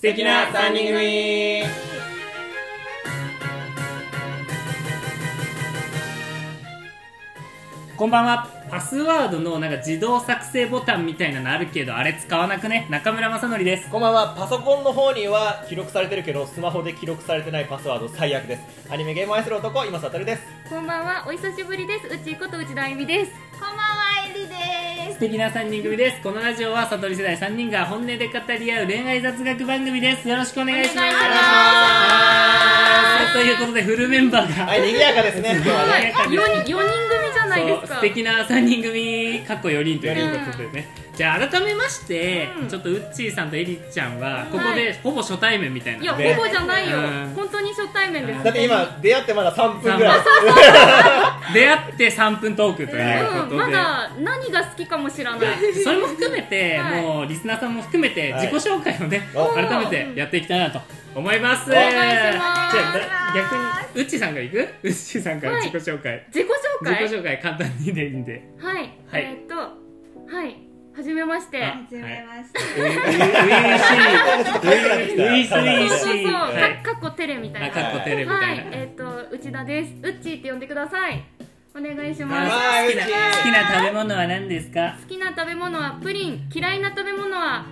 敵な3人組。こんばんは。パスワードのなんか自動作成ボタンみたいなのあるけど、あれ使わなくね。中村正則です。 こんばんは。パソコンの方には記録されてるけど、スマホで記録されてないパスワード最悪です。アニメゲームを愛する男、今里です。 こんばんは。お久しぶりです。うちこと内田あゆみです。 こんばんは、えりです。 素敵な3人組です。このラジオは悟り世代3人が本音で語り合う恋愛雑学番組です。よろしくお願いします。ということでフルメンバーがはい、賑やかですね。今日はね。 4人組じゃないですか。 素敵な3人組かっこ4人ということでね、じゃあ改めまして、ちょっとウッチーさんとエリちゃんはここでほぼ初対面みたいな、 いや、ほぼじゃないよ、本当に初対面です。 だって今出会ってまだ3分ぐらい出会って3分トークということで、 まだ何が好きかも知らない。 それも含めて、もうリスナーさんも含めて自己紹介をね、改めてやっていきたいなと思います。 お願いします。 じゃあ逆にウッチーさんからいく？ウッチーさんから自己紹介、 自己紹介簡単にでいいんで。 はい、はい、はじめまして。 はじめまして。 そう、かっこテレみたいな。 かっこテレみたいな。 内田です。ウッチーって呼んでください。お願いします。 好きな食べ物は何ですか？ 好きな食べ物はプリン。嫌いな食べ物は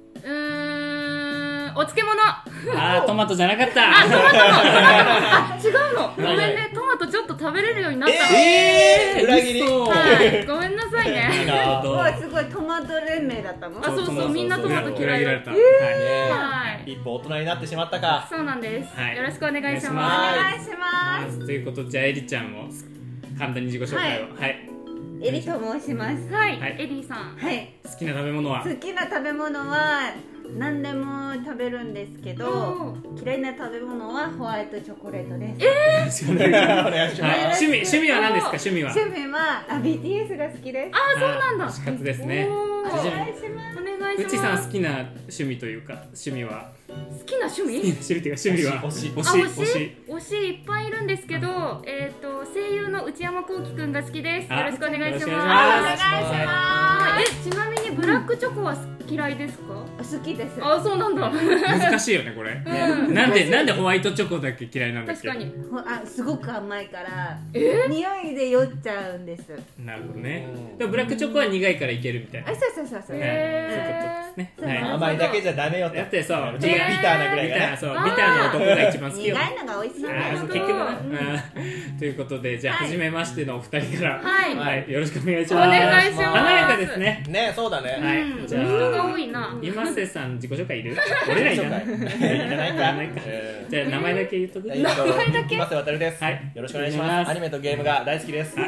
お漬物。 トマトじゃなかった。 トマト。違うの。ごめんね、トマトちょっと食べれるようになったの。 裏切り。 ごめんなさいね。 すごいトマト連盟だったの？ そうそう、みんなトマト嫌いだった。 一歩大人になってしまったか。 そうなんです。よろしくお願いします。 お願いします。 ということで、じゃあエリちゃんも簡単に自己紹介を。はい。 エリと申します。 はい、エリさん。 はい。 好きな食べ物は？ 好きな食べ物は何でも食べるんですけど、嫌いな食べ物はホワイトチョコレートです。 お願いします。 趣味は何ですか？趣味は BTS が好きです。 そうなんだ。 推し活ですね。 お願いします。 うちさん好きな趣味というか、趣味は？ 好きな趣味？ 趣味は推しいっぱいいるんですけど、声優の内山聖輝くんが好きです。よろしくお願いします。 お願いします。ちなみにブラックチョコは嫌いですか？ 好きです。 そうなんだ。 難しいよねこれ。なんでホワイトチョコだけ嫌いなんですか？ 確かに。 すごく甘いから匂いで酔っちゃうんです。 なるほどね。でもブラックチョコは苦いからいけるみたいな。 そう。 そういうことですね。 甘いだけじゃダメよって。 だってそう、 ビターなぐらいがね。 そう、ビターな男が一番好きよ。 苦いのが美味しい。 結局ね。ということで、じゃあ初めましてのお二人から、よろしくお願いします。 お願いします。 華やかですね。 ね、そうだね。 はい。じゃあ人が多いな。 今瀬さん自己紹介いる？俺らいらない。 いらないか。 じゃあ名前だけ言っとく。 名前だけ。 今瀬渡です。よろしくお願いします。アニメとゲームが大好きです。はい。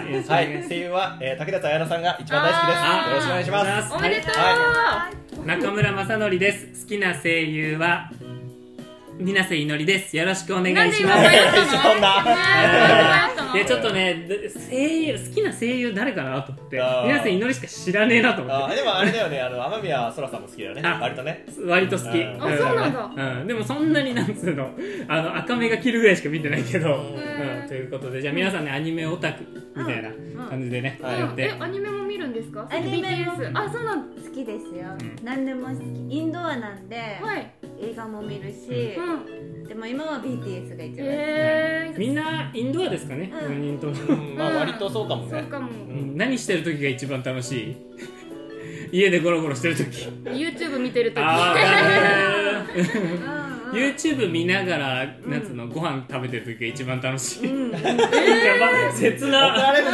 声優は竹達彩乃さんが一番大好きです。よろしくお願いします。 おめでとう。 中村正則です。好きな声優は水瀬いのりです。よろしくお願いします。でちょっとね、好きな声優誰かなと思って、水瀬いのりしか知らねえなと思って。 でもあれだよね、雨宮そらさんも好きだよね。割とね。 割と好き。 そうなんだ。 でもそんなになんつうの、赤目が切るぐらいしか見てないけど。ということで、じゃあ皆さんね、アニメオタクみたいな感じでね、やって。 アニメも見るんですか？ アニメも。 そうなん好きですよ。何でも好き。インドアなんで映画も見るし。でも今は BTS が一番好き。 みんなインドアですかね、4人とも。 まあ割とそうかもね。 何してる時が一番楽しい？家でゴロゴロしてる時。 YouTube 見てる時。 YouTube 見ながら夏のご飯食べてる時が一番楽しい。切な。 怒られるぞ。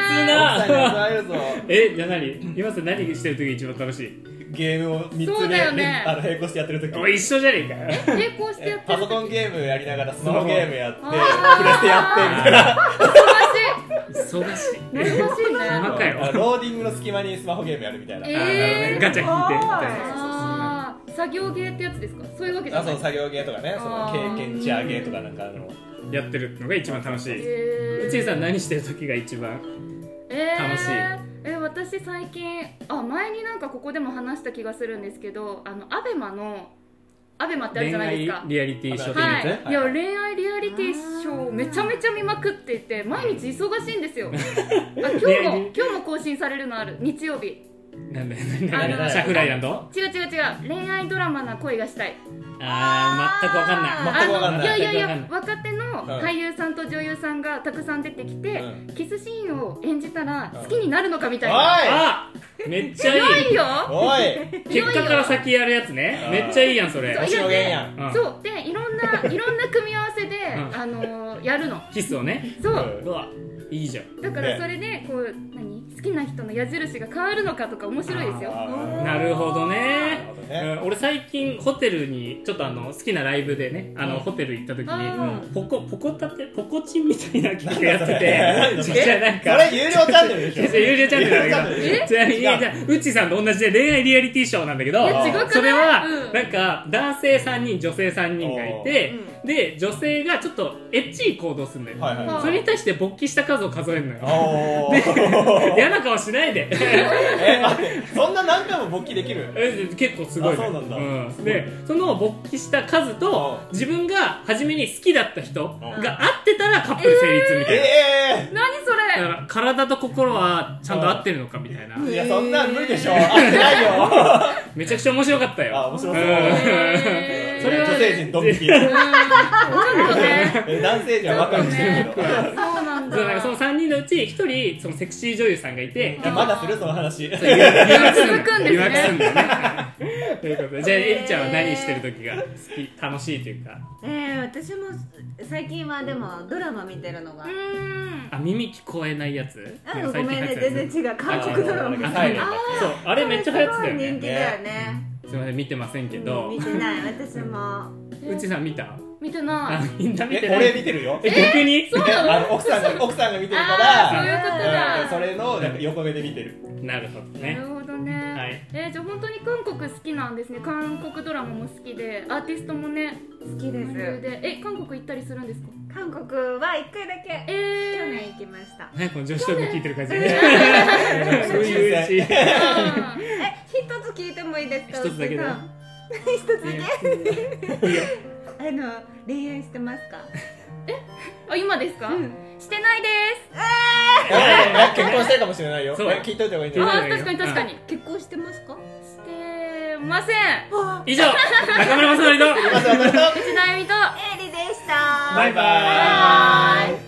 じゃあ今さ何してる時が一番楽しい？ ゲームを3つで並行してやってる時。 一緒じゃねえかよ。 並行してやってる。 パソコンゲームやりながらスマホゲームやってプレステやってみたいな。 忙しい。 忙しいね。 細かいよ。 ローディングの隙間にスマホゲームやるみたいな。 ガチャ引いてみたいな。 作業ゲーってやつですか？そういうわけじゃない。 作業ゲーとかね、経験値上げとかなんかやってるのが一番楽しい。うちさん何してる時が一番楽しい？ 私最近前になんかここでも話した気がするんですけど、アベマってあるじゃないですか。 恋愛リアリティショー。 いや、恋愛リアリティショーめちゃめちゃ見まくっていて、毎日忙しいんですよ。今日も更新されるのある。日曜日なんだよシャフライランド。 違う恋愛ドラマな恋がしたい。 全く分かんない。 いや若手の俳優さんと女優さんがたくさん出てきて、キスシーンを演じたら好きになるのかみたいな。 めっちゃいいよ。 結果から先やるやつね。めっちゃいいやんそれ。 そうでいろんな組み合わせでやるの。 キスをね。 そう。 いいじゃん。 だからそれでこう好きな人の矢印が変わるのかとか面白いですよ。 なるほどね。俺最近ホテルにちょっと好きなライブでねホテル行った時にポコチンみたいな企画やってて、じゃあなんかそれ有料チャンネルでしょ。 有料チャンネルだけど、うっちーさんと同じで恋愛リアリティショーなんだけど、それはなんか男性3人女性3人がいて、で女性がちょっとエッチい行動するんだよ。それに対して勃起した数を数えるのよ。嫌な顔しないで。 そんな何回も勃起できる？ 結構すごい。 そうなんだ。 でその勃起した数と自分が初めに好きだった人が合ってたらカップル成立みたいな。 何それ？ だから体と心はちゃんと合ってるのかみたいな。 いやそんなん無理でしょ。合ってないよ。 めちゃくちゃ面白かったよ。 面白そう。それは女性陣ドン引き。男性陣は分かるんですけど。 そうなんだ。 その3人のうち1人そのセクシー女優さんがいて、 まだするその話。 誘惑するんですね。 ということで、じゃあエリちゃんは何してる時が好き、楽しいというか。 私も最近はでもドラマ見てるのが。 耳聞こえないやつ？ ごめんね、全然違う。韓国ドラマ。 そう、あれめっちゃ流行ってたよね。 人気だよね。 すみません、見てませんけど。 見てない、私も。 うちさん見た？ 見てない。 みんな見てない。 俺見てるよ。 逆に？ 奥さんが見てるから、 そういうことだ。 それの横目で見てる。 なるほどね。 なるほどね。じゃあ本当に韓国好きなんですね。韓国ドラマも好きで、アーティストもね好きです。 韓国行ったりするんですか？ 韓国は1回だけ去年行きました。 この女子トーク聞いてる感じ。 一つ聞いてもいいですか？ 一つだけだよ。 一つだけ。恋愛してますか？ 今ですか？してないです。 結婚したいかもしれないよ。聞いといた方がいいんじゃない？ 確かに。 結婚してますか？ してません。 以上、中村雅紀と内田あゆみとエリでした。 バイバイ。